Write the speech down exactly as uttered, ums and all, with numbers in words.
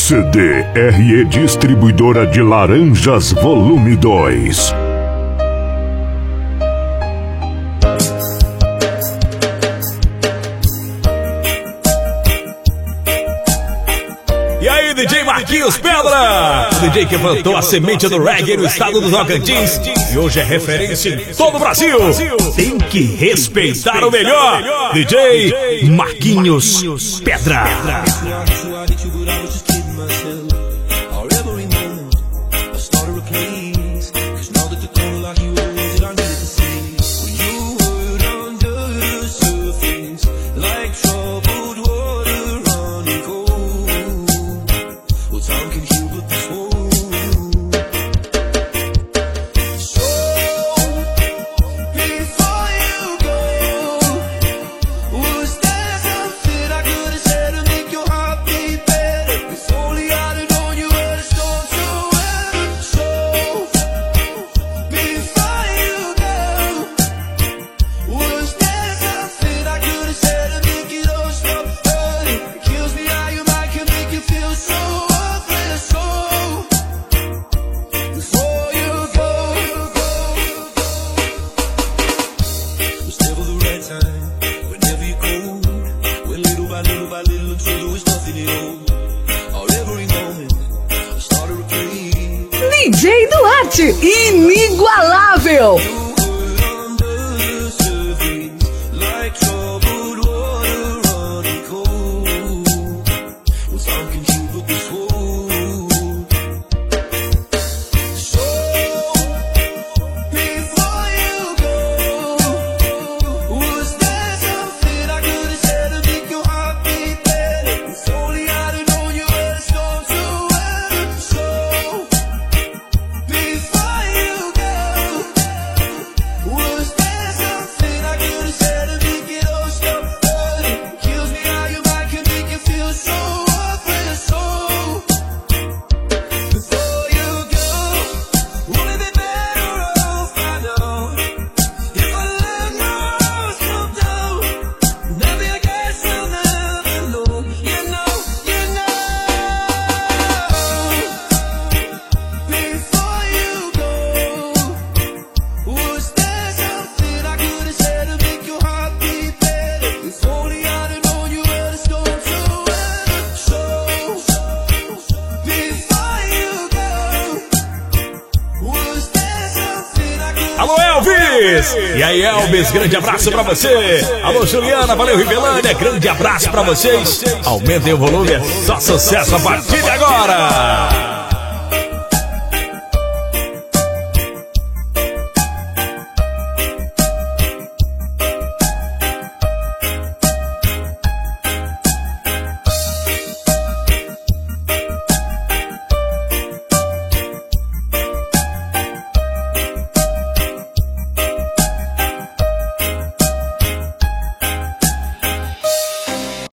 C D R E Distribuidora de Laranjas Volume dois. E aí, D J Marquinhos Pedra, o D J que plantou a semente do reggae no estado do Tocantins e hoje é referência em todo o Brasil. Tem que respeitar o melhor, D J Marquinhos Pedra. D J Duarte, inigualável! Alô, Elvis! E aí, Elvis, grande abraço pra você. Alô, Juliana, valeu, Rivelândia, grande abraço pra vocês. Aumentem o volume, é só sucesso a partir de agora.